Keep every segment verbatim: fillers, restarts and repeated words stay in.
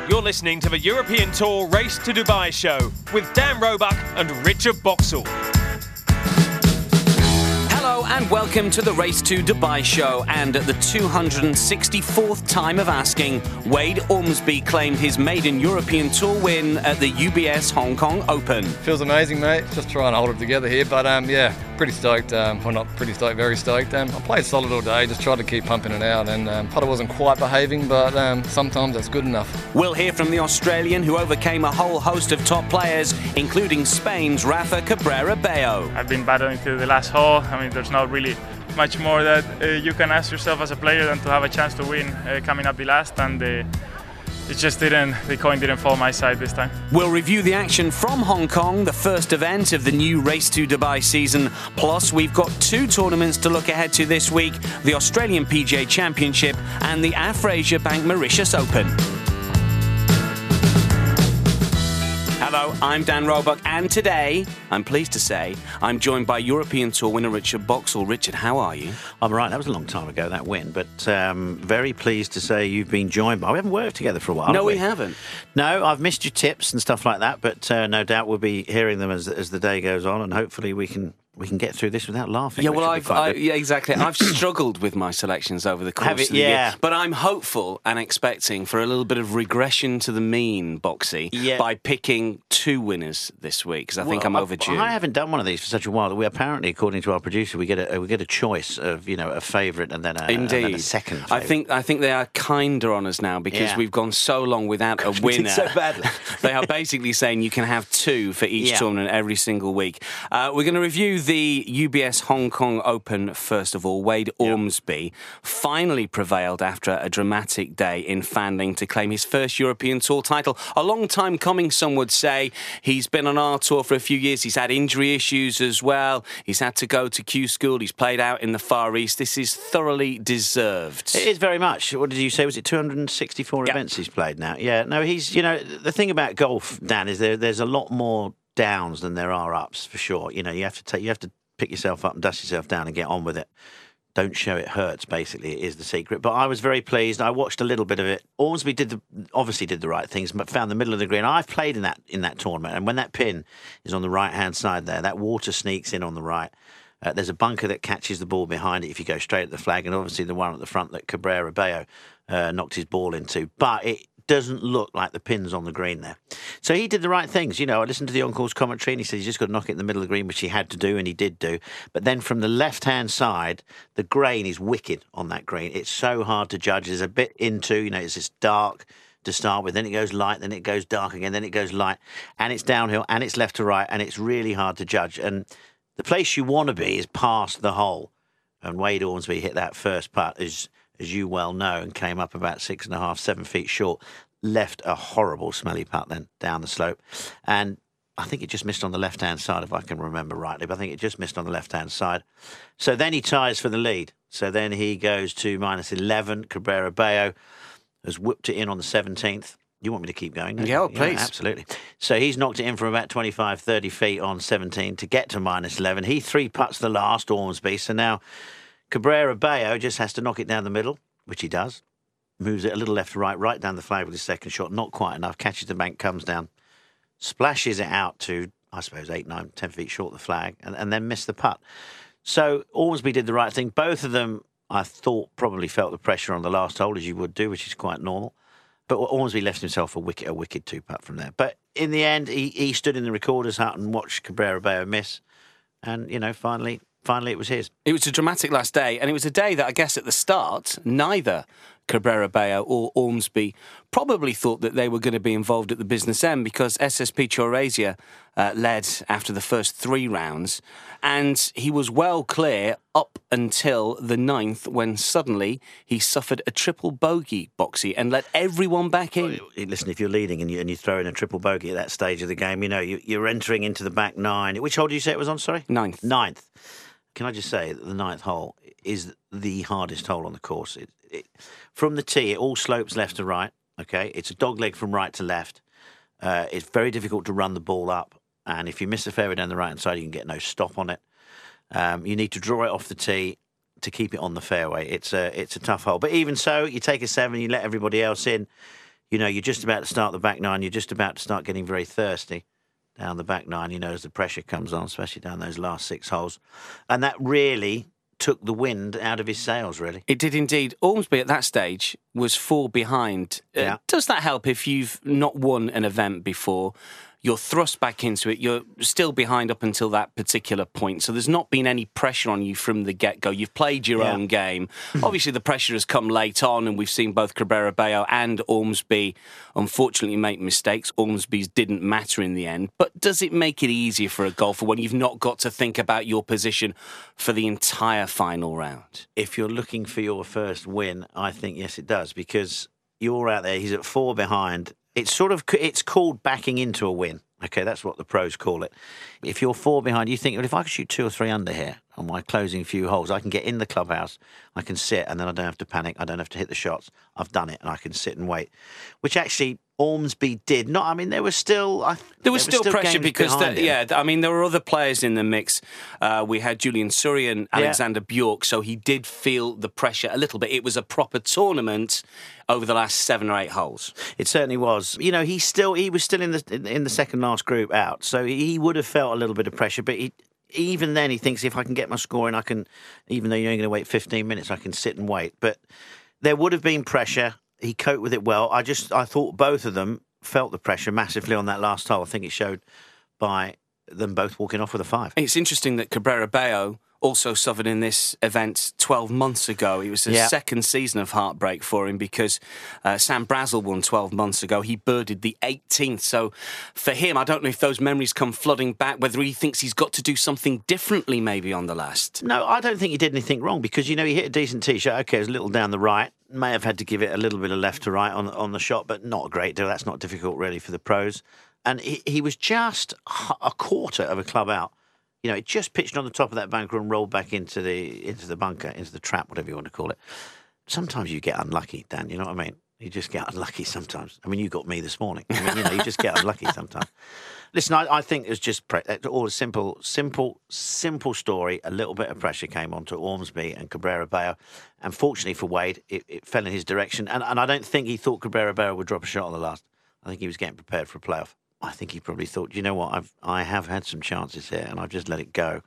You're listening to the European Tour Race to Dubai show with Dan Roebuck and Richard Boxall. Hello and welcome to the Race to Dubai show. And at the two hundred sixty-fourth time of asking, Wade Ormsby claimed his maiden European Tour win at the U B S Hong Kong Open. Feels amazing, mate. Just trying to hold it together here, but um, yeah, pretty stoked. Um, well, not pretty stoked, very stoked. Um, I played solid all day, just tried to keep pumping it out, and um, putter wasn't quite behaving, but um, sometimes that's good enough. We'll hear from the Australian who overcame a whole host of top players, including Spain's Rafa Cabrera Bello. I've been battling to the last hole. I mean, there's not really much more that uh, you can ask yourself as a player than to have a chance to win uh, coming up the last, and uh, it just didn't, the coin didn't fall my side this time. We'll review the action from Hong Kong, the first event of the new Race to Dubai season. Plus, we've got two tournaments to look ahead to this week, the Australian P G A Championship and the Afrasia Bank Mauritius Open. Hello, I'm Dan Roebuck, and today, I'm pleased to say, I'm joined by European Tour winner Richard Boxall. Richard, how are you? I'm right. That was a long time ago, that win, but um, very pleased to say you've been joined by... We haven't worked together for a while, No, have we? we haven't. No, I've missed your tips and stuff like that, but uh, no doubt we'll be hearing them as, as the day goes on, and hopefully we can... We can get through this without laughing. Yeah, well, I've I, yeah, exactly. I've struggled with my selections over the course Have it, of the yeah. year, but I'm hopeful and expecting for a little bit of regression to the mean, Boxy, yeah. by picking two winners this week because I think well, I'm overdue. I haven't done one of these for such a while. We apparently, according to our producer, we get a we get a choice of you know a favourite and then a, Indeed. and then a second. Favourite. I think I think they are kinder on us now because yeah. we've gone so long without a we winner. did so badly. They are basically saying you can have two for each yeah. tournament every single week. Uh, we're going to review the U B S Hong Kong Open first of all. Wade Ormsby finally prevailed after a dramatic day in Fanling to claim his first European Tour title. A long time coming, some would say. He's been on our tour for a few years. He's had injury issues as well. He's had to go to Q School. He's played out in the Far East. This is thoroughly deserved. It is very much. What did you say? Was it two hundred sixty-four Yep. events he's played now? Yeah. No, he's, you know, the thing about golf, Dan, is there, there's a lot more downs than there are ups, for sure. You know, you have to take, you have to pick yourself up and dust yourself down and get on with it. Don't show it hurts, basically, it is the secret. But I was very pleased. I watched a little bit of it. Ormsby did the, obviously did the right things, but found the middle of the green. I've played in that in that tournament, and when that pin is on the right-hand side there, that water sneaks in on the right. Uh, there's a bunker that catches the ball behind it if you go straight at the flag, and obviously the one at the front that Cabrera Bello uh, knocked his ball into. But it doesn't look like the pin's on the green there. So he did the right things. You know, I listened to the on-course commentary and he said he's just got to knock it in the middle of the green, which he had to do, and he did do. But then from the left-hand side, the grain is wicked on that green. It's so hard to judge. There's a bit into, you know, it's just dark to start with, then it goes light, then it goes dark again, then it goes light, and it's downhill, and it's left to right, and it's really hard to judge. And the place you want to be is past the hole. And Wade Ormsby hit that first putt, as, as you well know, and came up about six and a half, seven feet short. Left a horrible smelly putt then down the slope. And I think it just missed on the left-hand side, if I can remember rightly, but I think it just missed on the left-hand side. So then he ties for the lead. So then he goes to minus eleven. Cabrera Bello has whipped it in on the seventeenth. You want me to keep going? Yeah, well, please. Yeah, absolutely. So he's knocked it in from about twenty-five, thirty feet on seventeen to get to minus eleven. He three putts the last, Ormsby. So now Cabrera Bello just has to knock it down the middle, which he does. Moves it a little left to right, right down the flag with his second shot. Not quite enough. Catches the bank, comes down, splashes it out to, I suppose, eight, nine, ten feet short of the flag, and, and then missed the putt. So Ormsby did the right thing. Both of them, I thought, probably felt the pressure on the last hole, as you would do, which is quite normal. But Ormsby left himself a wicked, a wicked two-putt from there. But in the end, he, he stood in the recorder's hut and watched Cabrera Bello miss. And, you know, finally, finally it was his. It was a dramatic last day, and it was a day that I guess at the start, neither Cabrera Bello or Ormsby probably thought that they were going to be involved at the business end, because S S P Chorasia uh, led after the first three rounds, and he was well clear up until the ninth, when suddenly he suffered a triple bogey, Boxy, and let everyone back in. Listen, if you're leading and you, and you throw in a triple bogey at that stage of the game, you know, you, you're entering into the back nine. Which hole did you say it was on, sorry? Ninth. Ninth. Can I just say that the ninth hole is the hardest hole on the course. It, it, from the tee, it all slopes left to right, okay? It's a dogleg from right to left. Uh, it's very difficult to run the ball up, and if you miss the fairway down the right-hand side, you can get no stop on it. Um, you need to draw it off the tee to keep it on the fairway. It's a, it's a tough hole. But even so, you take a seven, you let everybody else in. you know, you're just about to start the back nine, you're just about to start getting very thirsty down the back nine, you know, as the pressure comes on, especially down those last six holes. And that really took the wind out of his sails, really. It did indeed. Ormsby at that stage was four behind. Yeah. Uh, does that help if you've not won an event before? You're thrust back into it. You're still behind up until that particular point. So there's not been any pressure on you from the get-go. You've played your yeah. own game. Obviously, the pressure has come late on, and we've seen both Cabrera Bello and Ormsby unfortunately make mistakes. Ormsby's didn't matter in the end. But does it make it easier for a golfer when you've not got to think about your position for the entire final round? If you're looking for your first win, I think, yes, it does, because you're out there, he's at four behind. It's sort of, it's called backing into a win. Okay, that's what the pros call it. If you're four behind, you think, well, if I could shoot two or three under here on my closing few holes, I can get in the clubhouse, I can sit, and then I don't have to panic, I don't have to hit the shots. I've done it, and I can sit and wait. Which actually Ormsby did not. I mean, there was still... I, there was there still, still pressure because, the, him. yeah, I mean, there were other players in the mix. Uh, we had Julian Surrey and Alexander yeah. Bjork, so he did feel the pressure a little bit. It was a proper tournament over the last seven or eight holes. It certainly was. You know, he still he was still in the in, in the second last group out, so he would have felt a little bit of pressure. But he, even then, he thinks, if I can get my score in, I can, even though you're only going to wait fifteen minutes, I can sit and wait. But there would have been pressure. He coped with it well. I just I thought both of them felt the pressure massively on that last hole. I think it showed by them both walking off with a five. It's interesting that Cabrera Bello also suffered in this event twelve months ago. It was the yeah. second season of heartbreak for him because uh, Sam Brazel won twelve months ago. He birdied the eighteenth. So for him, I don't know if those memories come flooding back, whether he thinks he's got to do something differently maybe on the last. No, I don't think he did anything wrong because, you know, he hit a decent tee shot. Okay, it was a little down the right. May have had to give it a little bit of left to right on, on the shot, but not a great deal. That's not difficult really for the pros. And he, he was just a quarter of a club out. You know, it just pitched on the top of that bunker and rolled back into the into the bunker, into the trap, whatever you want to call it. Sometimes you get unlucky, Dan, you know what I mean? You just get unlucky sometimes. I mean, you got me this morning. I mean, you know, you just get unlucky sometimes. Listen, I, I think it was just pre- all a simple, simple, simple story. A little bit of pressure came onto Ormsby and Cabrera Bello. And fortunately for Wade, it, it fell in his direction. And, and I don't think he thought Cabrera Bello would drop a shot on the last. I think he was getting prepared for a playoff. I think he probably thought, you know what, I've I have had some chances here and I've just let it go.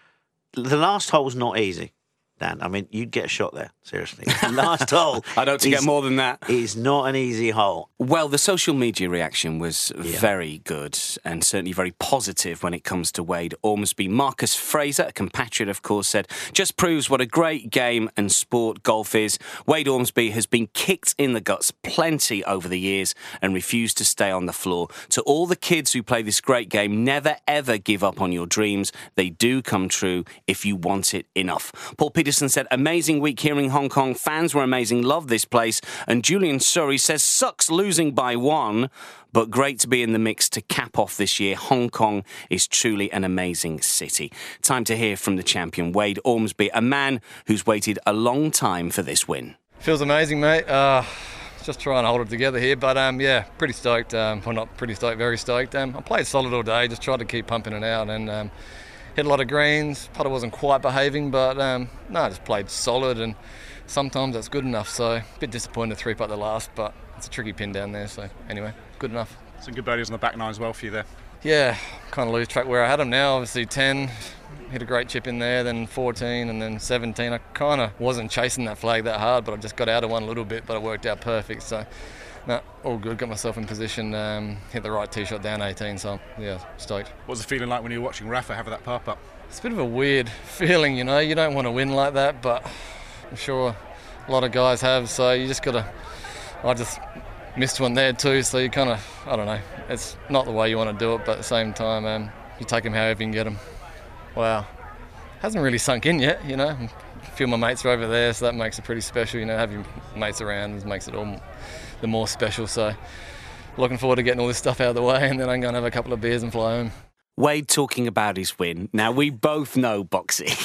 The last hole's not easy, Dan. I mean, you'd get a shot there, seriously. The last hole... I don't to get more than that. ...is not an easy hole. Well, the social media reaction was yeah. very good and certainly very positive when it comes to Wade Ormsby. Marcus Fraser, a compatriot, of course, said, just proves what a great game and sport golf is. Wade Ormsby has been kicked in the guts plenty over the years and refused to stay on the floor. To all the kids who play this great game, never ever give up on your dreams. They do come true if you want it enough. Paul Peterson said, amazing week here in Hong Kong. Fans were amazing. Love this place. And Julian Surrey says, sucks losing by one, but great to be in the mix to cap off this year. Hong Kong is truly an amazing city. Time to hear from the champion, Wade Ormsby, a man who's waited a long time for this win. Feels amazing, mate. Uh, just trying to hold it together here, but um, yeah, pretty stoked. Um, well, not pretty stoked, very stoked. Um, I played solid all day, just tried to keep pumping it out and um, hit a lot of greens. Putter wasn't quite behaving, but um, no, I just played solid and sometimes that's good enough. So a bit disappointed to three putt the last, but it's a tricky pin down there. So anyway, good enough. Some good birdies on the back nine as well for you there. Yeah, kind of lose track where I had them now. Obviously ten, hit a great chip in there, then fourteen and then seventeen. I kind of wasn't chasing that flag that hard, but I just got out of one a little bit, but it worked out perfect. So no, all good, got myself in position, um, hit the right tee shot down eighteen, so yeah, stoked. What was the feeling like when you were watching Rafa have that par putt? It's a bit of a weird feeling, you know, you don't want to win like that, but I'm sure a lot of guys have, so you just got to, I just missed one there too, so you kind of, I don't know, it's not the way you want to do it, but at the same time, um, you take them however you can get them. Wow, hasn't really sunk in yet, you know, a few of my mates are over there, so that makes it pretty special, you know, having mates around makes it all the more special, so looking forward to getting all this stuff out of the way, and then I'm going to have a couple of beers and fly home. Wade talking about his win. Now, we both know, Boxy,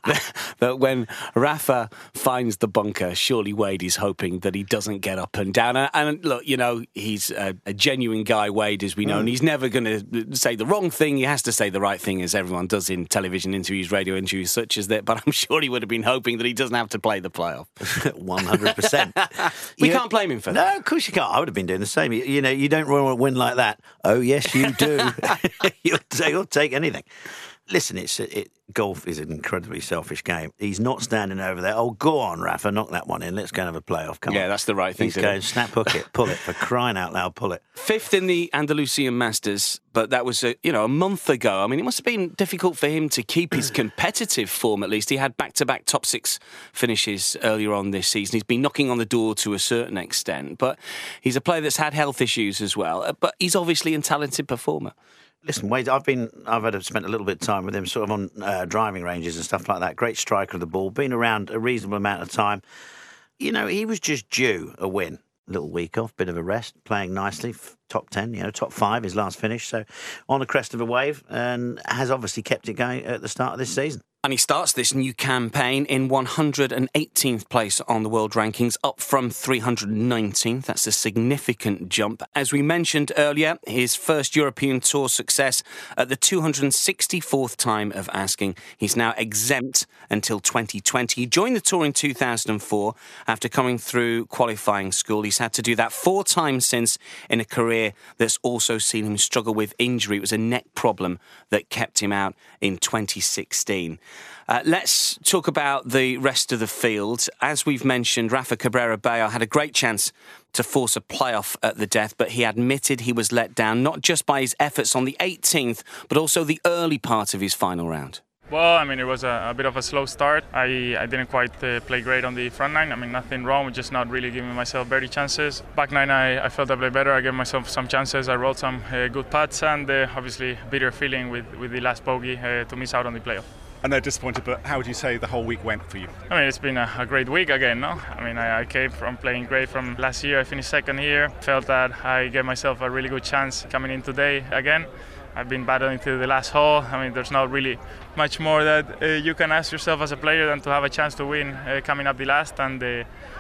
that when Rafa finds the bunker, surely Wade is hoping that he doesn't get up and down. And, and look, you know, he's a, a genuine guy, Wade, as we know, mm. and he's never going to say the wrong thing. He has to say the right thing, as everyone does in television interviews, radio interviews such as that. But I'm sure he would have been hoping that he doesn't have to play the playoff. one hundred percent. We you, can't blame him for no, that. No, of course you can't. I would have been doing the same. You, you know, you don't want to win like that. Oh, yes, you do. you'll, take, you'll take anything. Listen, it's it, golf is an incredibly selfish game. He's not standing over there. Oh, go on, Rafa, knock that one in. Let's go and have a playoff. Come yeah, on. that's the right thing He's to going, do. snap hook it, pull it, for crying out loud, pull it. Fifth in the Andalusian Masters, but that was a, you know a month ago. I mean, it must have been difficult for him to keep his competitive form. At least he had back-to-back top six finishes earlier on this season. He's been knocking on the door to a certain extent, but he's a player that's had health issues as well. But he's obviously a talented performer. Listen, Wade, I've been, I've had spent a little bit of time with him, sort of on uh, driving ranges and stuff like that. Great striker of the ball, been around a reasonable amount of time. You know, he was just due a win. A little week off, bit of a rest, playing nicely, top ten, you know, top five, his last finish. So on the crest of a wave, and has obviously kept it going at the start of this season. And he starts this new campaign in one hundred eighteenth place on the world rankings, up from three hundred nineteenth. That's a significant jump. As we mentioned earlier, his first European Tour success at the two hundred sixty-fourth time of asking. He's now exempt until twenty twenty. He joined the Tour in two thousand four after coming through qualifying school. He's had to do that four times since in a career that's also seen him struggle with injury. It was a neck problem that kept him out in twenty sixteen. Uh, let's talk about the rest of the field. As we've mentioned, Rafa Cabrera Bello had a great chance to force a playoff at the death, but he admitted he was let down, not just by his efforts on the eighteenth, but also the early part of his final round. Well, I mean, it was a, a bit of a slow start. I, I didn't quite uh, play great on the front nine. I mean, nothing wrong with just not really giving myself birdie chances. Back nine, I, I felt I played better. I gave myself some chances. I rolled some uh, good putts, and uh, obviously bitter feeling with, with the last bogey uh, to miss out on the playoff. I know disappointed, but how would you say the whole week went for you? I mean, it's been a, a great week again, no? I mean, I, I came from playing great from last year. I finished second here. Felt that I gave myself a really good chance coming in today again. I've been battling to the last hole. I mean, there's not really much more that uh, you can ask yourself as a player than to have a chance to win uh, coming up the last, and uh,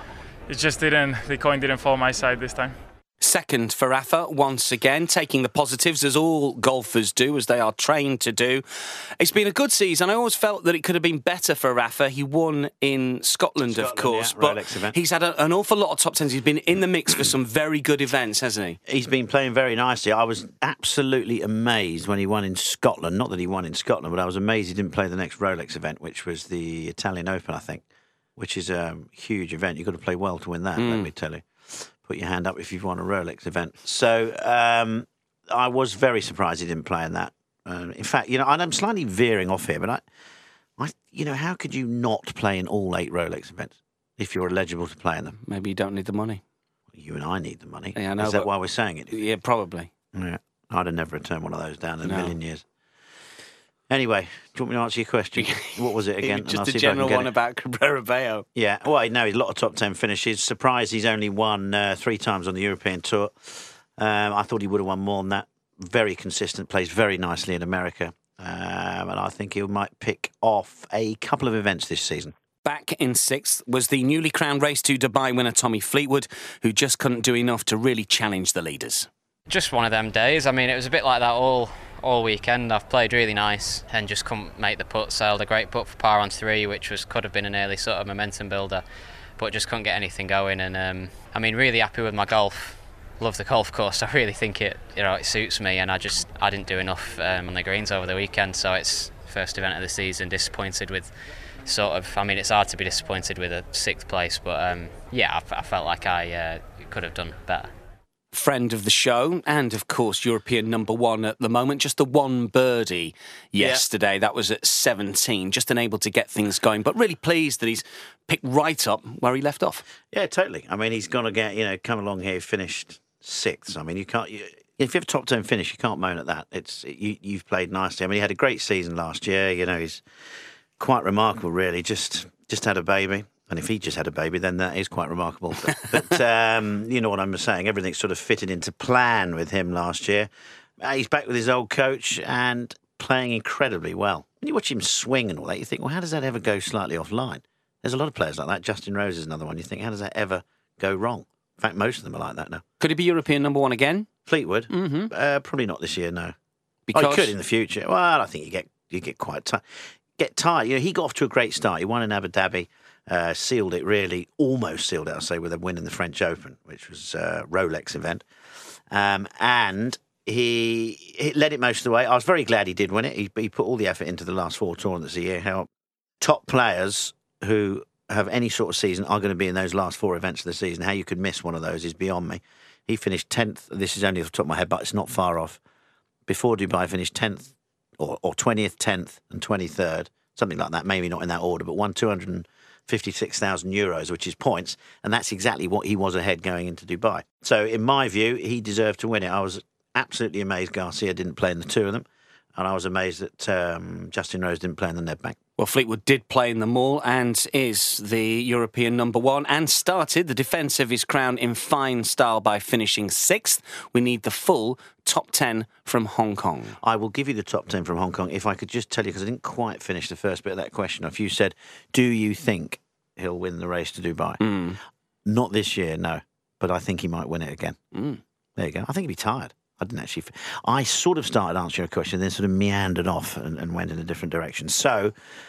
it just didn't, the coin didn't fall my side this time. Second for Rafa, once again, taking the positives, as all golfers do, as they are trained to do. It's been a good season. I always felt that it could have been better for Rafa. He won in Scotland, Scotland of course, yeah, but Rolex event. He's had a, an awful lot of top tens. He's been in the mix for some very good events, hasn't he? He's been playing very nicely. I was absolutely amazed when he won in Scotland. Not that he won in Scotland, but I was amazed he didn't play the next Rolex event, which was the Italian Open, I think, which is a huge event. You've got to play well to win that, mm. let me tell you. Put your hand up if you've won a Rolex event. So um, I was very surprised he didn't play in that. Uh, in fact, you know, and I'm slightly veering off here, but I, I, you know, how could you not play in all eight Rolex events if you're eligible to play in them? Maybe you don't need the money. You and I need the money. Yeah, I know, Is that why we're saying it? Yeah, probably. Yeah, I'd have never returned one of those down in no. a million years. Anyway, do you want me to answer your question? What was it again? Just a general one it. about Cabrera Bello. Yeah, well, no, he's a lot of top ten finishes. Surprised he's only won uh, three times on the European Tour. Um, I thought he would have won more than that. Very consistent, plays very nicely in America. Um, and I think he might pick off a couple of events this season. Back in sixth was the newly crowned Race to Dubai winner Tommy Fleetwood, who just couldn't do enough to really challenge the leaders. Just one of them days. I mean, it was a bit like that all all weekend. I've played really nice and just couldn't make the putt. Sailed a great putt for par on three, which was could have been an early sort of momentum builder, but just couldn't get anything going. And um, I mean, really happy with my golf. Love the golf course. I really think it, you know, it suits me. And I just I didn't do enough um, on the greens over the weekend. So it's first event of the season. Disappointed with sort of. I mean, it's hard to be disappointed with a sixth place, but um, yeah, I, I felt like I uh, could have done better. Friend of the show and, of course, European number one at the moment. Just the one birdie yesterday. Yeah. That was at seventeen. Just unable to get things going, but really pleased that he's picked right up where he left off. Yeah, totally. I mean, he's going to get, you know, come along here, finished sixth. I mean, you can't... You, if you have a top ten finish, you can't moan at that. It's you, You've played nicely. I mean, he had a great season last year. You know, he's quite remarkable, really. Just, just had a baby. And if he just had a baby, then that is quite remarkable. But, but um, you know what I'm saying. Everything sort of fitted into plan with him last year. Uh, he's back with his old coach, and playing incredibly well. When you watch him swing and all that, you think, well, how does that ever go slightly offline? There's a lot of players like that. Justin Rose is another one. You think, how does that ever go wrong? In fact, most of them are like that now. Could he be European number one again? Fleetwood? Mm-hmm. Uh, probably not this year, no. Because Oh, he could in the future. Well, I think you get you get quite tired. Get tired. You know, he got off to a great start. He won in Abu Dhabi, uh, sealed it really, almost sealed it, I'll say, with a win in the French Open, which was a Rolex event. Um, and he, he led it most of the way. I was very glad he did win it. He, he put all the effort into the last four tournaments a year. How top players who have any sort of season are going to be in those last four events of the season. How you could miss one of those is beyond me. He finished tenth. This is only off the top of my head, but it's not far off. Before Dubai, finished tenth or, or twentieth, tenth and twenty-third, something like that, maybe not in that order, but won two hundred fifty-six thousand euros, which is points, and that's exactly what he was ahead going into Dubai. So in my view, he deserved to win it. I was absolutely amazed Garcia didn't play in the two of them, and I was amazed that um, Justin Rose didn't play in the Nedbank. Well, Fleetwood did play in them all and is the European number one and started the defence of his crown in fine style by finishing sixth. We need the full top ten from Hong Kong. I will give you the top ten from Hong Kong if I could just tell you, because I didn't quite finish the first bit of that question off. You said, do you think he'll win the race to Dubai? Mm. Not this year, no, but I think he might win it again. Mm. There you go. I think he'd be tired. I didn't actually... I sort of started answering a question, then sort of meandered off and, and went in a different direction. So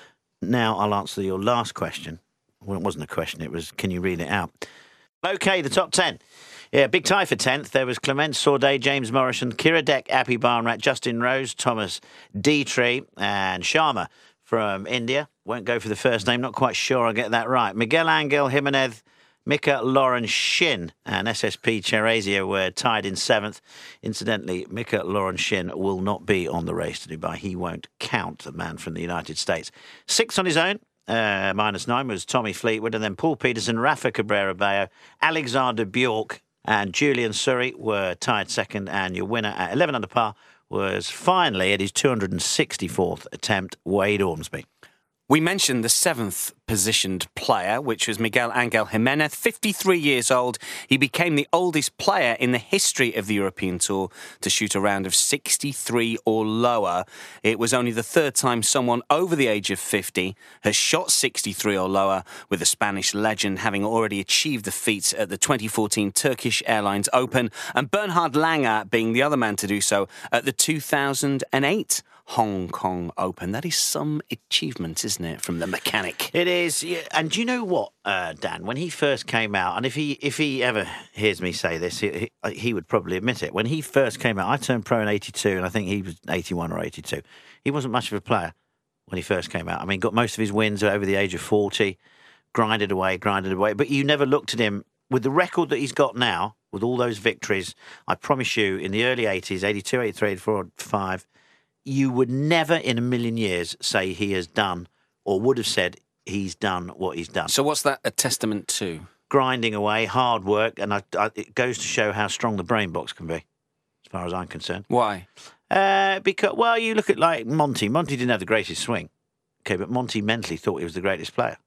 now I'll answer your last question. Well, it wasn't a question, it was, can you read it out? OK, the top ten. Yeah, big tie for tenth. There was Clement Sordet, James Morrison, Kiradech, Appy Barnrat, Justin Rose, Thomas Dietrich and Sharma from India. Won't go for the first name, not quite sure I'll get that right. Miguel Angel Jimenez, Mika Lauren Shin and S S P Cherazia were tied in seventh. Incidentally, Mika Lauren Shin will not be on the race to Dubai. He won't count, the man from the United States. Sixth on his own, uh, minus nine, was Tommy Fleetwood, and then Paul Peterson, Rafa Cabrera-Bello, Alexander Bjork and Julian Surrey were tied second, and your winner at eleven under par was finally, at his two hundred sixty-fourth attempt, Wade Ormsby. We mentioned the seventh positioned player, which was Miguel Angel Jimenez, fifty-three years old. He became the oldest player in the history of the European Tour to shoot a round of sixty-three or lower. It was only the third time someone over the age of fifty has shot sixty-three or lower, with the Spanish legend having already achieved the feat at the twenty fourteen Turkish Airlines Open, and Bernhard Langer being the other man to do so at the two thousand eight Hong Kong Open. That is some achievement, isn't it, from the mechanic? It is, yeah. And do you know what, uh, Dan? When he first came out, and if he if he ever hears me say this, he, he, he would probably admit it. When he first came out, I turned pro in eighty-two, and I think he was eighty-one or eighty-two. He wasn't much of a player when he first came out. I mean, got most of his wins over the age of forty, grinded away, grinded away. But you never looked at him with the record that he's got now, with all those victories. I promise you, in the early eighties, eighty-two, eighty-three, eighty-four, eighty-five, you would never in a million years say he has done, or would have said he's done what he's done. So what's that a testament to? Grinding away, hard work, and I, I, it goes to show how strong the brain box can be, as far as I'm concerned. Why? Uh, because, well, you look at like Monty. Monty didn't have the greatest swing, okay, but Monty mentally thought he was the greatest player.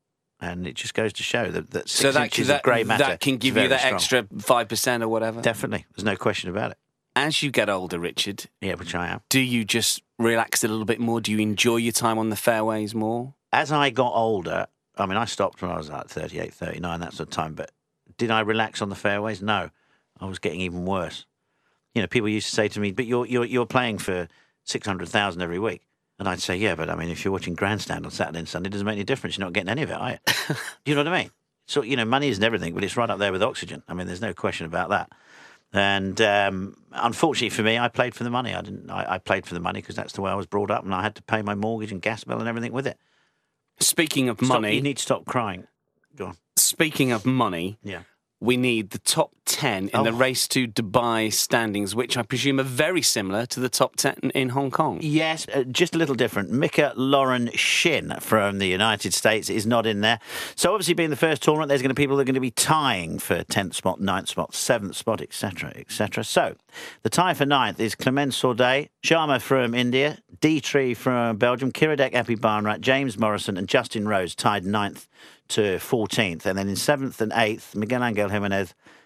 And it just goes to show that, that six so that, inches that, of grey matter that can give is you that very extra five percent or whatever? Definitely. There's no question about it. As you get older, Richard, yeah, which I am, do you just relax a little bit more? Do you enjoy your time on the fairways more? As I got older, I mean, I stopped when I was like thirty-eight, thirty-nine, that sort of time, but did I relax on the fairways? No. I was getting even worse. You know, people used to say to me, but you're you're, you're playing for six hundred thousand every week. And I'd say, yeah, but I mean, if you're watching Grandstand on Saturday and Sunday, it doesn't make any difference. You're not getting any of it, are you? You know what I mean? So, you know, money isn't everything, but it's right up there with oxygen. I mean, there's no question about that. And um, unfortunately for me, I played for the money. I didn't. I, I played for the money because that's the way I was brought up, and I had to pay my mortgage and gas bill and everything with it. Speaking of Stop, money, you need to stop crying. Go on. Speaking of money, yeah, we need the top ten in oh. the race to Dubai standings, which I presume are very similar to the top ten in Hong Kong. Yes, uh, just a little different. Mika Lauren Shin from the United States is not in there. So obviously being the first tournament, there's going to be people that are going to be tying for tenth spot, ninth spot, seventh spot, et cetera, et cetera. So the tie for ninth is Clement Sordet, Sharma from India, Dietrich from Belgium, Kiradech Appy Barnrat, James Morrison and Justin Rose tied ninth to fourteenth. And then in seventh and eighth, Miguel Angel Jimenez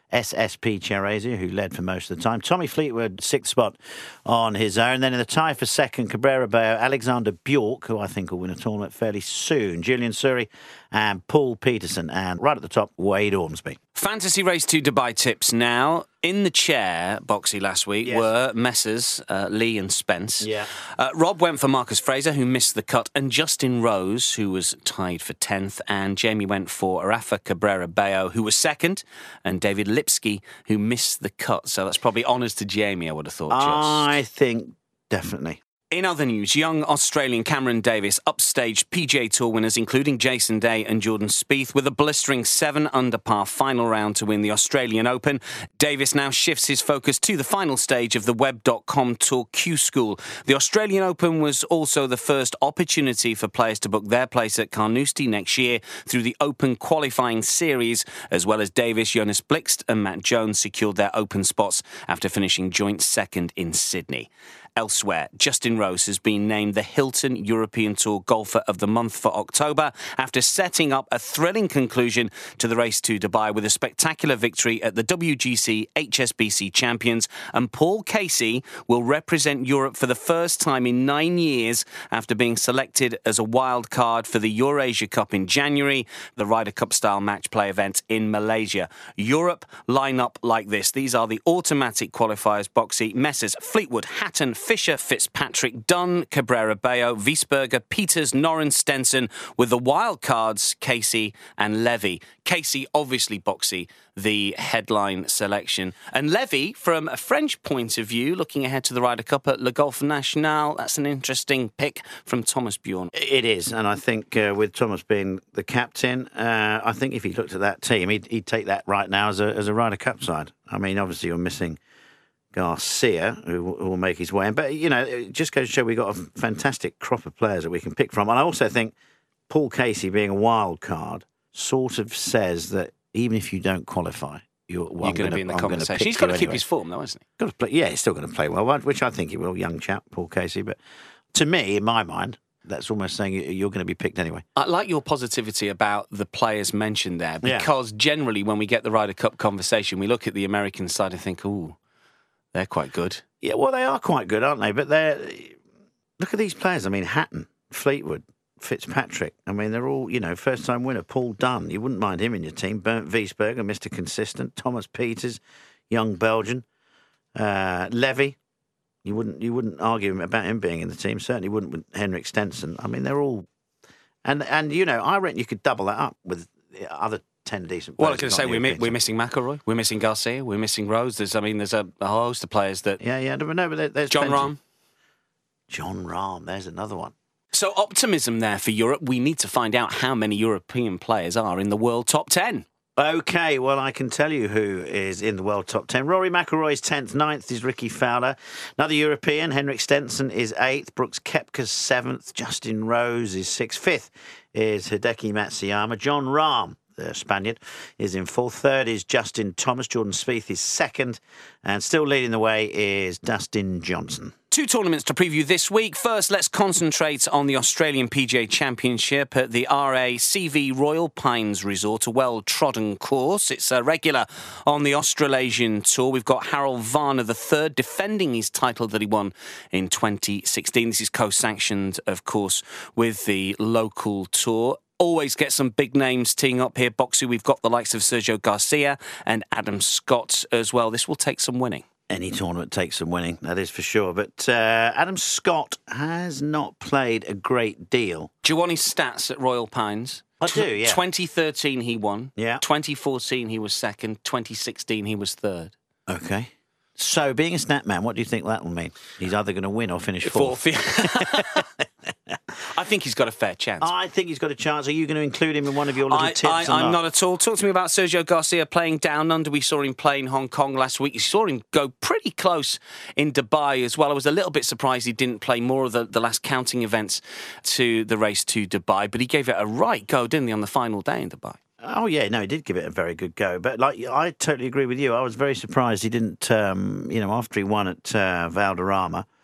S S P Chiarese, who led for most of the time. Tommy Fleetwood, sixth spot on his own. Then in the tie for second, Cabrera Bello, Alexander Bjork, who I think will win a tournament fairly soon, Julian Suri and Paul Peterson. And right at the top, Wade Ormsby. Fantasy Race to Dubai tips now. In the chair, Boxy, last week, yes. were Messrs, uh, Lee and Spence. Yeah. Uh, Rob went for Marcus Fraser, who missed the cut, and Justin Rose, who was tied for tenth. And Jamie went for Rafa Cabrera Bello, who was second, and David Lipsky, who missed the cut. So that's probably honours to Jamie, I would have thought. I think definitely. In other news, young Australian Cameron Davis upstaged P G A Tour winners, including Jason Day and Jordan Spieth, with a blistering seven under par final round to win the Australian Open. Davis now shifts his focus to the final stage of the Web dot com Tour Q School. The Australian Open was also the first opportunity for players to book their place at Carnoustie next year through the Open qualifying series, as well as Davis, Jonas Blixt and Matt Jones secured their Open spots after finishing joint second in Sydney. Elsewhere, Justin Rose has been named the Hilton European Tour Golfer of the Month for October after setting up a thrilling conclusion to the race to Dubai with a spectacular victory at the W G C H S B C Champions. And Paul Casey will represent Europe for the first time in nine years after being selected as a wild card for the Eurasia Cup in January, the Ryder Cup-style match play event in Malaysia. Europe line up like this. These are the automatic qualifiers, Boxy, Messrs, Fleetwood, Hatton, Fisher, Fitzpatrick, Dunn, Cabrera Bello, Wiesberger, Peters, Noren, Stenson, with the wild cards, Casey and Levy. Casey, obviously, Boxy, the headline selection. And Levy, from a French point of view, looking ahead to the Ryder Cup at Le Golf National, that's an interesting pick from Thomas Bjorn. It is, and I think uh, with Thomas being the captain, uh, I think if he looked at that team, he'd, he'd take that right now as a, as a Ryder Cup side. I mean, obviously, you're missing Garcia, who will, who will make his way in. But, you know, it just goes to show we've got a fantastic crop of players that we can pick from. And I also think Paul Casey being a wild card sort of says that even if you don't qualify, you're, well, you're going to be in the I'm conversation. He's got to keep anyway. his form, though, hasn't he? Got to play, yeah, he's still going to play well, which I think he will, young chap, Paul Casey. But to me, in my mind, that's almost saying you're going to be picked anyway. I like your positivity about the players mentioned there, because yeah. generally when we get the Ryder Cup conversation, we look at the American side and think, ooh, they're quite good. Yeah, well, they are quite good, aren't they? But they're look at these players. I mean, Hatton, Fleetwood, Fitzpatrick. I mean, they're all, you know, first-time winner. Paul Dunn, you wouldn't mind him in your team. Bernd Wiesberger, Mister Consistent. Thomas Peters, young Belgian. Uh, Levy, you wouldn't you wouldn't argue about him being in the team. Certainly wouldn't with Henrik Stenson. I mean, they're all, and and you know, I reckon you could double that up with the other ten decent players. Well, I can say we're, mi- we're missing McIlroy, we're missing Garcia, we're missing Rose. There's, I mean, there's a, a host of players that. Yeah, yeah, no, but there, there's John plenty. Rahm. John Rahm, there's another one. So optimism there for Europe. We need to find out how many European players are in the world top ten. Okay, well, I can tell you who is in the world top ten. Rory McIlroy's tenth, ninth is Ricky Fowler. Another European, Henrik Stenson, is eighth. Brooks Koepka's seventh. Justin Rose is sixth. Fifth is Hideki Matsuyama. John Rahm, the Spaniard, is in fourth. Third is Justin Thomas. Jordan Spieth is second. And still leading the way is Dustin Johnson. Two tournaments to preview this week. First, let's concentrate on the Australian P G A Championship at the R A C V Royal Pines Resort, a well-trodden course. It's a regular on the Australasian Tour. We've got Harold Varner the third defending his title that he won in twenty sixteen. This is co-sanctioned, of course, with the local tour. Always get some big names teeing up here. Boxy, we've got the likes of Sergio Garcia and Adam Scott as well. This will take some winning. Any tournament takes some winning, that is for sure. But uh, Adam Scott has not played a great deal. Do you want his stats at Royal Pines? I do, yeah. twenty thirteen he won. Yeah. twenty fourteen he was second. twenty sixteen he was third. Okay. So, being a stat man, what do you think that will mean? He's either going to win or finish fourth. fourth. I think he's got a fair chance. I think he's got a chance. Are you going to include him in one of your little I, tips? I, or I'm not? not at all. Talk to me about Sergio Garcia playing down under. We saw him play in Hong Kong last week. You saw him go pretty close in Dubai as well. I was a little bit surprised he didn't play more of the, the last counting events to the race to Dubai, but he gave it a right go, didn't he, on the final day in Dubai? Oh, yeah, no, he did give it a very good go. But like, I totally agree with you. I was very surprised he didn't, um, you know, after he won at uh, Valderrama,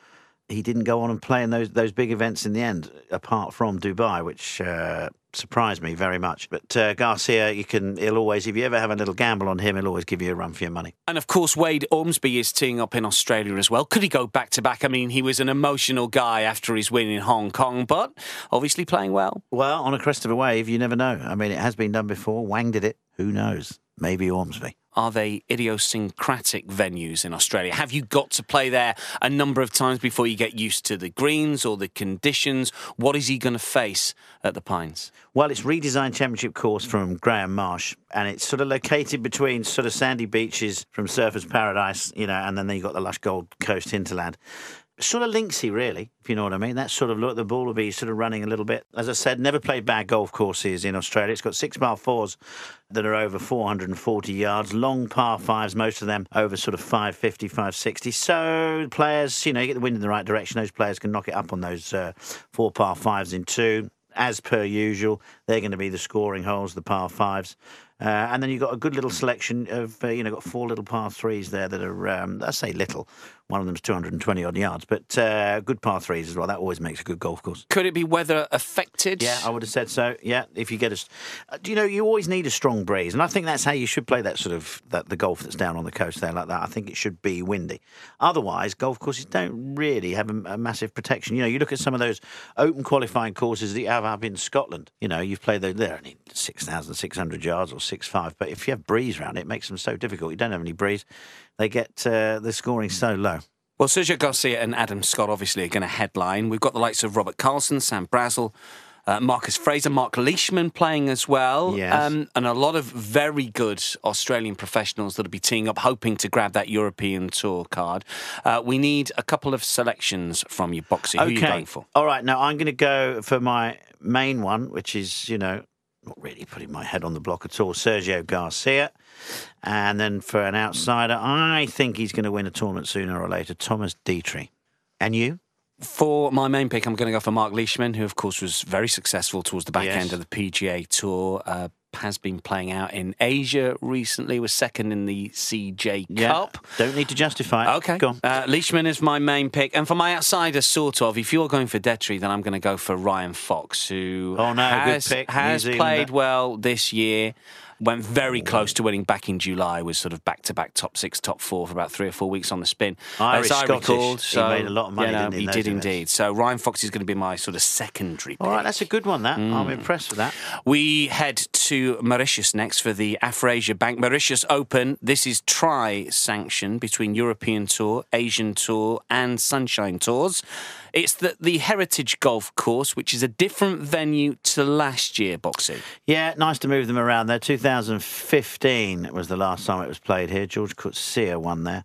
he didn't go on and play in those those big events in the end, apart from Dubai, which uh, surprised me very much. But uh, Garcia, you can he'll always, if you ever have a little gamble on him, he'll always give you a run for your money. And of course, Wade Ormsby is teeing up in Australia as well. Could he go back to back? I mean, he was an emotional guy after his win in Hong Kong, but obviously playing well. Well, on a crest of a wave, you never know. I mean, it has been done before. Wang did it. Who knows? Maybe Ormsby. Are they idiosyncratic venues in Australia? Have you got to play there a number of times before you get used to the greens or the conditions? What is he going to face at the Pines? Well, it's redesigned championship course from Graham Marsh, and it's sort of located between sort of sandy beaches from Surfers Paradise, you know, and then you've got the lush Gold Coast hinterland. Sort of linksy, really, if you know what I mean. That sort of look, the ball will be sort of running a little bit. As I said, never played bad golf courses in Australia. It's got six par fours that are over four hundred forty yards, long par fives, most of them over sort of five fifty, five sixty. So players, you know, you get the wind in the right direction. Those players can knock it up on those uh, four par fives in two. As per usual, they're going to be the scoring holes, the par fives. Uh, and then you've got a good little selection of, uh, you know, got four little par threes there that are, um, I say little. One of them's two hundred twenty odd yards, but uh, good par threes as well. That always makes a good golf course. Could it be weather affected? Yeah, I would have said so. Yeah, if you get a, uh, you know, you always need a strong breeze, and I think that's how you should play that sort of that the golf that's down on the coast there like that. I think it should be windy. Otherwise, golf courses don't really have a, a massive protection. You know, you look at some of those open qualifying courses that you have up in Scotland. You know, you've played those, they're only six thousand six hundred yards or six five, but if you have breeze around it, it makes them so difficult. You don't have any breeze, they get uh, the scoring so low. Well, Sergio Garcia and Adam Scott obviously are going to headline. We've got the likes of Robert Carlson, Sam Brazel, uh, Marcus Fraser, Mark Leishman playing as well. Yes. Um, and a lot of very good Australian professionals that'll be teeing up, hoping to grab that European Tour card. Uh, we need a couple of selections from you, Boxy. Who Okay. are you going for? All right, now I'm going to go for my main one, which is, you know, not really putting my head on the block at all, Sergio Garcia. And then for an outsider, I think he's going to win a tournament sooner or later, Thomas Dietrich. And you? For my main pick, I'm going to go for Mark Leishman, who, of course, was very successful towards the back Yes. end of the P G A Tour. Uh, has been playing out in Asia recently, was second in the C J Yeah. Cup. Don't need to justify it. Okay. Go on. Uh, Leishman is my main pick. And for my outsider, sort of, if you're going for Detry, then I'm going to go for Ryan Fox, who Oh, no, good has, pick. has New played Zealander. well this year. Went very close to winning back in July, was sort of back-to-back top six, top four for about three or four weeks on the spin. Irish, as I Scottish. recalled. He So, made a lot of money, you know, didn't he, in he those did events? indeed. So Ryan Fox is going to be my sort of secondary pick. All right, that's a good one, that. Mm. I'm impressed with that. We head to Mauritius next for the Afrasia Bank Mauritius Open. This is tri-sanctioned between European Tour, Asian Tour and Sunshine Tours. It's the, the Heritage Golf Course, which is a different venue to last year, Boxy. Yeah, nice to move them around there. two thousand fifteen was the last time it was played here. George Coetzee won there.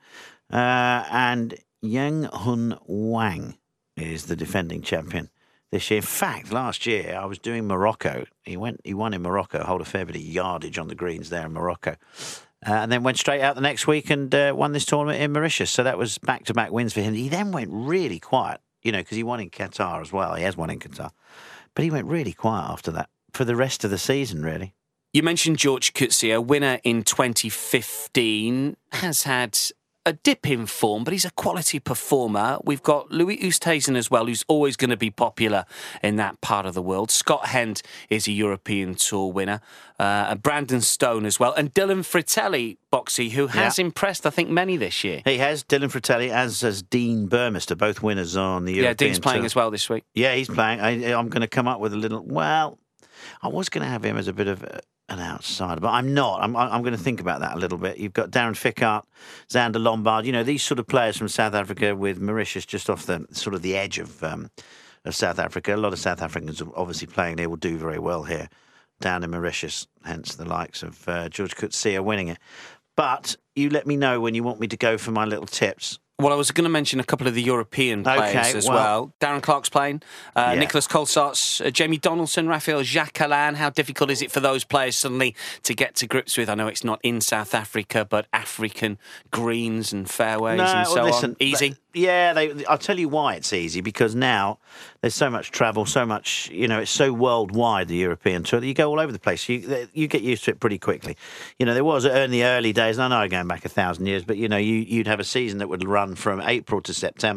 Uh, and Yang Hun Wang is the defending champion this year. In fact, last year I was doing Morocco. He went, he won in Morocco, hold a fair bit of yardage on the greens there in Morocco. Uh, and then went straight out the next week and uh, won this tournament in Mauritius. So that was back-to-back wins for him. He then went really quiet, you know, because he won in Qatar as well. He has won in Qatar. But he went really quiet after that for the rest of the season, really. You mentioned George Coetzee, a winner in twenty fifteen, has had a dip in form, but he's a quality performer. We've got Louis Oosthuizen as well, who's always going to be popular in that part of the world. Scott Hend is a European Tour winner. Uh, Brandon Stone as well. And Dylan Fratelli, Boxy, who has Yeah. impressed, I think, many this year. He has. Dylan Fratelli, as has Dean Burmester, both winners on the Yeah, European Dean's playing Tour. as well this week. Yeah, he's playing. I, I'm going to come up with a little. Well, I was going to have him as a bit of a, an outsider, but I'm not. I'm, I'm going to think about that a little bit. You've got Darren Fickhart, Xander Lombard. You know, these sort of players from South Africa with Mauritius just off the sort of the edge of um, of South Africa. A lot of South Africans are obviously playing. They will do very well here down in Mauritius. Hence the likes of uh, George Coetzee winning it. But you let me know when you want me to go for my little tips. Well, I was going to mention a couple of the European players Okay, as well- well. Darren Clark's playing, uh, Yeah. Nicholas Colsaerts, uh, Jamie Donaldson, Raphael Jacqueline. How difficult is it for those players suddenly to get to grips with? I know it's not in South Africa, but African greens and fairways and so well, listen, on. Easy? th- yeah, they, I'll tell you why it's easy, because now there's so much travel, so much, you know, it's so worldwide, the European Tour, that you go all over the place. You you get used to it pretty quickly. You know, there was in the early days, and I know I'm going back a thousand years, but, you know, you, you'd have a season that would run from April to September,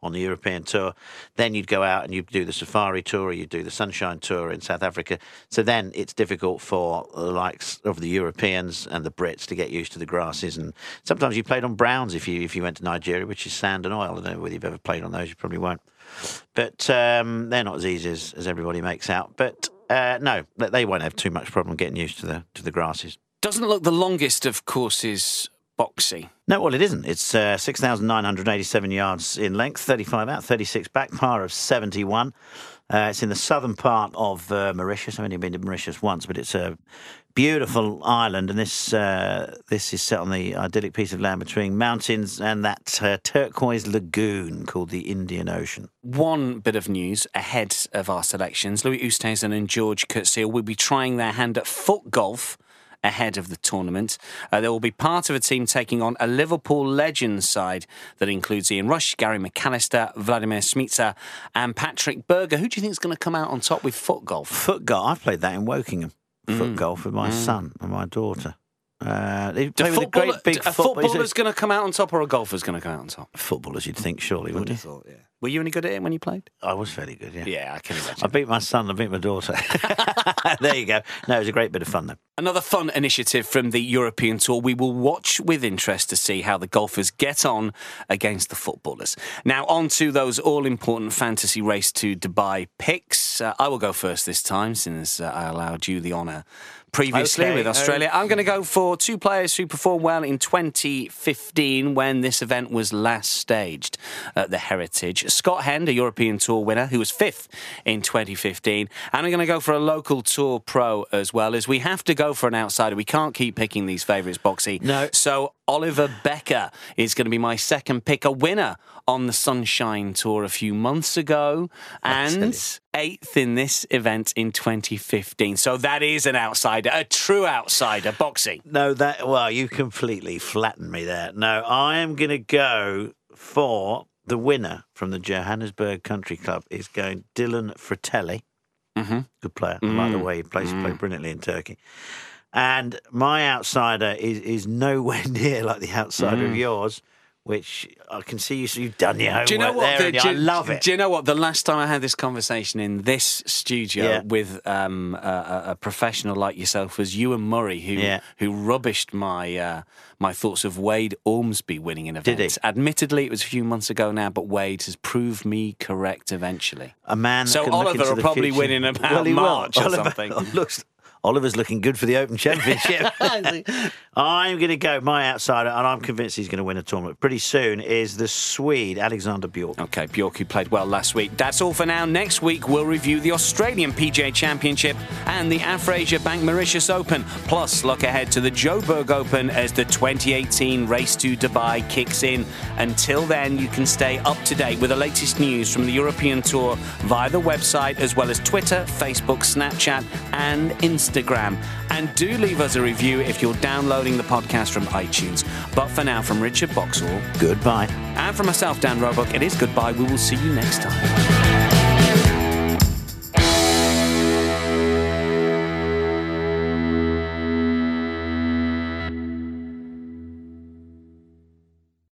on the European Tour. Then you'd go out and you'd do the Safari Tour, or you'd do the Sunshine Tour in South Africa. So then it's difficult for the likes of the Europeans and the Brits to get used to the grasses. And sometimes you played on browns if you if you went to Nigeria, which is sand and oil. I don't know whether you've ever played on those. You probably won't. But um, they're not as easy as, as everybody makes out. But uh, no, they won't have too much problem getting used to the to the grasses. Doesn't look the longest of courses, Boxy. No, well, it isn't. It's uh, six thousand nine hundred eighty-seven yards in length, thirty-five out, thirty-six back, par of seventy-one. Uh, it's in the southern part of uh, Mauritius. I've only been to Mauritius once, but it's a beautiful island, and this uh, this is set on the idyllic piece of land between mountains and that uh, turquoise lagoon called the Indian Ocean. One bit of news ahead of our selections. Louis Oosthuizen and George Coetzee will be trying their hand at foot golf ahead of the tournament. Uh, they will be part of a team taking on a Liverpool Legends side that includes Ian Rush, Gary McAllister, Vladimir Smica and Patrick Berger. Who do you think is going to come out on top with foot golf? Foot golf? I've played that in Wokingham. Mm. Foot golf with my mm. son and my daughter. Uh, they Do play with a great big a football. footballer's going to come out on top, or a golfer's going to come out on top? Footballers, you'd think, surely, wouldn't you? Thought, yeah. Were you any good at it when you played? I was fairly good, yeah. Yeah, I can imagine. I beat my son, I beat my daughter. There you go. No, it was a great bit of fun, though. Another fun initiative from the European Tour. We will watch with interest to see how the golfers get on against the footballers. Now, on to those all-important fantasy race to Dubai picks. Uh, I will go first this time, since uh, I allowed you the honour previously okay, with Australia. okay. I'm going to go for two players who performed well in twenty fifteen when this event was last staged at the Heritage. Scott Hend, a European Tour winner, who was fifth in twenty fifteen. And I'm going to go for a local Tour pro as well, as we have to go for an outsider. We can't keep picking these favourites, Boxy. No. So Oliver Becker is going to be my second pick, a winner on the Sunshine Tour a few months ago and eighth in this event in twenty fifteen. So that is an outsider, a true outsider, Boxy. No, that, well, you completely flattened me there. No, I am going to go for the winner from the Johannesburg Country Club is going Dylan Fratelli. Mm-hmm. Good player. Mm. I like the way he plays, Mm. played brilliantly in Turkey. And my outsider is, is nowhere near like the outsider Mm. of yours, which I can see you, so you've done your homework Do you know what? there. The, and do, I love it. Do you know what? The last time I had this conversation in this studio Yeah. with um, a, a professional like yourself was Ewan Murray, who Yeah. who rubbished my uh, my thoughts of Wade Ormsby winning an event. Did he? Admittedly, it was a few months ago now, but Wade has proved me correct eventically. A man. That So can look Oliver into will the probably future. win in about well, he will. March or Oliver something. Looks, Oliver's looking good for the Open Championship. I'm going to go, my outsider, and I'm convinced he's going to win a tournament pretty soon, is the Swede, Alexander Bjork. Okay, Bjork, who played well last week. That's all for now. Next week, we'll review the Australian P G A Championship and the Afrasia Bank Mauritius Open. Plus, look ahead to the Joburg Open as the twenty eighteen Race to Dubai kicks in. Until then, you can stay up to date with the latest news from the European Tour via the website, as well as Twitter, Facebook, Snapchat, and Instagram. And do leave us a review if you're downloading the podcast from iTunes. But for now, from Richard Boxall, Goodbye. and from myself, Dan Roebuck, it is goodbye. We will see you next time.